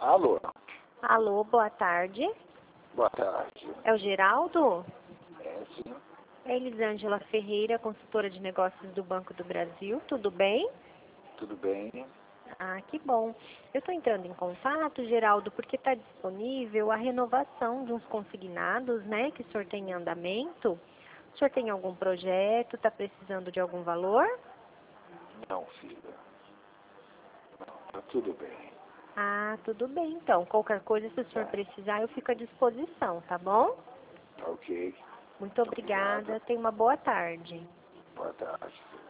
Alô, Alô, boa tarde. boa tarde. É o Geraldo? É, sim, É Elisângela Ferreira, consultora de negócios do Banco do Brasil. Tudo bem? tudo bem? Ah, que bom. Eu estou entrando em contato, Geraldo, porque está disponível a renovação de uns consignados, né, que o senhor tem em andamento. O senhor tem algum projeto? Está precisando de algum valor? Não, filha. Não, tá tudo bem. Ah, tudo bem, então. Qualquer coisa, se o senhor Tá, precisar, eu fico à disposição, tá bom? tá ok. Muito Muito obrigado. obrigada. Tenha uma boa tarde. Boa tarde.